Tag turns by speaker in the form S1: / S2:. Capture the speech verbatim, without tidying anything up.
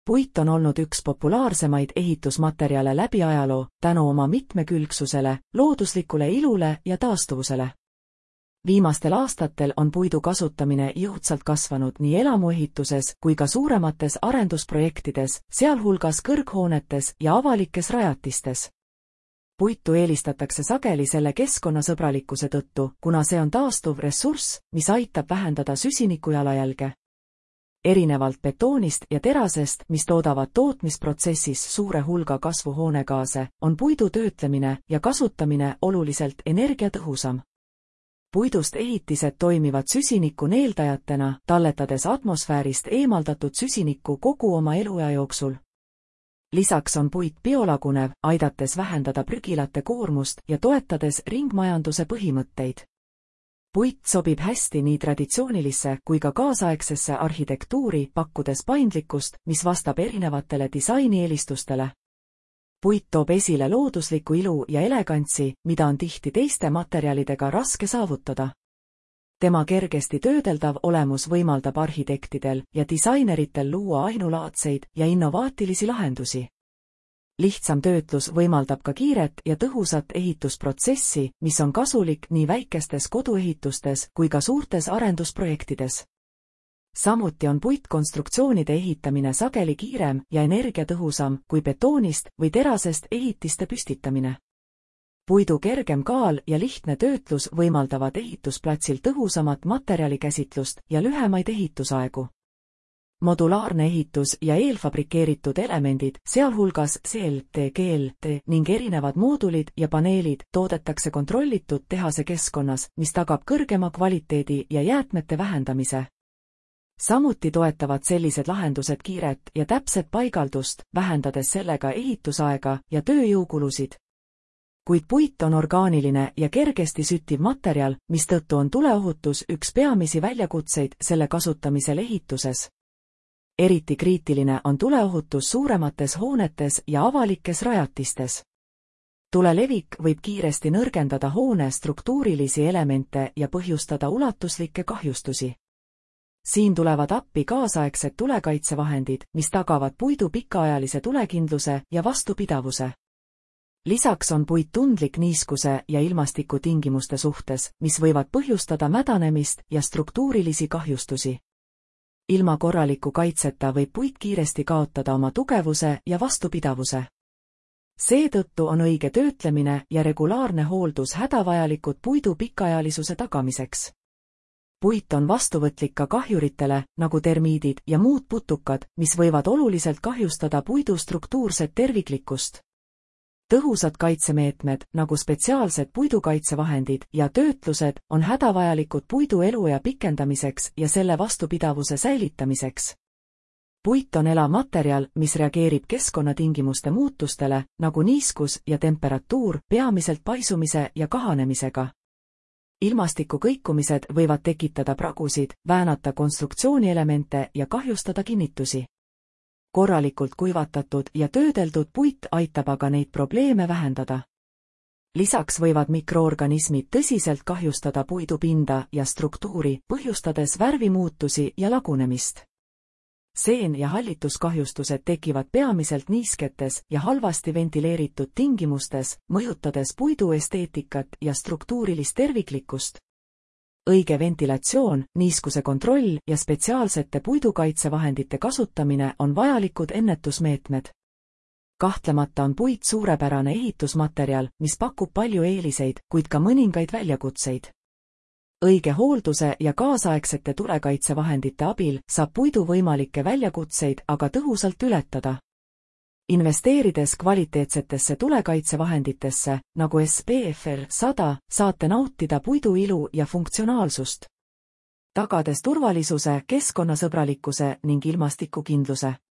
S1: Puit on olnud üks populaarsemaid ehitusmaterjale läbi ajaloo tänu oma mitmekülgsusele, looduslikule ilule ja taastuvusele. Viimastel aastatel on puidu kasutamine jõudsalt kasvanud nii elamuehituses kui ka suuremates arendusprojektides, sealhulgas kõrghoonetes ja avalikes rajatistes. Puitu eelistatakse sageli selle keskkonnasõbralikkuse tõttu, kuna see on taastuv ressurss, mis aitab vähendada süsinikujalajälge. Erinevalt betoonist ja terasest, mis toodavad tootmisprotsessis suure hulga kasvuhoonegaase, on puidu töötlemine ja kasutamine oluliselt energiatõhusam. Puidust ehitised toimivad süsiniku neeldajatena, talletades atmosfäärist eemaldatud süsinikku kogu oma eluea jooksul. Lisaks on puit biolagunev, aidates vähendada prügilate koormust ja toetades ringmajanduse põhimõtteid. Puit sobib hästi nii traditsioonilisse kui ka kaasaegsesse arhitektuuri, pakkudes paindlikkust, mis vastab erinevatele disainieelistustele. Puit toob esile looduslikku ilu ja elegantsi, mida on tihti teiste materjalidega raske saavutada. Tema kergesti töödeldav olemus võimaldab arhitektidel ja disaineritel luua ainulaadseid ja innovaatilisi lahendusi. Lihtsam töötlus võimaldab ka kiiret ja tõhusat ehitusprotsessi, mis on kasulik nii väikestes koduehitustes kui ka suurtes arendusprojektides. Samuti on puitkonstruktsioonide ehitamine sageli kiirem ja energiatõhusam kui betoonist või terasest ehitiste püstitamine. Puidu kergem kaal ja lihtne töötlus võimaldavad ehitusplatsil tõhusamat materjalikäsitlust ja lühemaid ehitusaegu. Modulaarne ehitus ja eelfabrikeeritud elemendid, sealhulgas C L T, G L T ning erinevad moodulid ja paneelid toodetakse kontrollitud tehase keskkonnas, mis tagab kõrgema kvaliteedi ja jäätmete vähendamise. Samuti toetavad sellised lahendused kiiret ja täpset paigaldust, vähendades sellega ehitusaega ja tööjõukulusid. Kuid puit on orgaaniline ja kergesti süttiv materjal, mistõttu on tuleohutus üks peamisi väljakutseid selle kasutamisel ehituses. Eriti kriitiline on tuleohutus suuremates hoonetes ja avalikes rajatistes. Tule levik võib kiiresti nõrgendada hoone struktuurilisi elemente ja põhjustada ulatuslikke kahjustusi. Siin tulevad appi kaasaegsed tulekaitsevahendid, mis tagavad puidu pikaajalise tulekindluse ja vastupidavuse. Lisaks on puit tundlik niiskuse ja ilmastikutingimuste suhtes, mis võivad põhjustada mädanemist ja struktuurilisi kahjustusi. Ilma korraliku kaitseta võib puit kiiresti kaotada oma tugevuse ja vastupidavuse. Seetõttu on õige töötlemine ja regulaarne hooldus hädavajalikud puidu pikaajalisuse tagamiseks. Puit on vastuvõtlik ka kahjuritele, nagu termiidid ja muud putukad, mis võivad oluliselt kahjustada puidu struktuurset terviklikkust. Tõhusad kaitsemeetmed, nagu spetsiaalsed puidukaitsevahendid ja töötlused, on hädavajalikud puidu eluea pikendamiseks ja selle vastupidavuse säilitamiseks. Puit on elav materjal, mis reageerib keskkonnatingimuste muutustele, nagu niiskus ja temperatuur, peamiselt paisumise ja kahanemisega. Ilmastiku kõikumised võivad tekitada pragusid, väänata konstruktsioonielemente ja kahjustada kinnitusi. Korralikult kuivatatud ja töödeldud puit aitab aga neid probleeme vähendada. Lisaks võivad mikroorganismid tõsiselt kahjustada puidu pinda ja struktuuri, põhjustades värvimuutusi ja lagunemist. Seen- ja hallituskahjustused tekivad peamiselt niisketes ja halvasti ventileeritud tingimustes, mõjutades puidu esteetikat ja struktuurilist terviklikkust. Õige ventilatsioon, niiskuse kontroll ja spetsiaalsete puidukaitsevahendite kasutamine on vajalikud ennetusmeetmed. Kahtlemata on puit suurepärane ehitusmaterjal, mis pakub palju eeliseid, kuid ka mõningaid väljakutseid. Õige hoolduse ja kaasaegsete tulekaitsevahendite abil saab puidu võimalikke väljakutseid aga tõhusalt ületada. Investeerides kvaliteetsetesse tulekaitsevahenditesse, nagu S P F R sada, saate nautida puidu ilu ja funktsionaalsust, tagades turvalisuse, keskkonnasõbralikkuse ning ilmastikukindluse.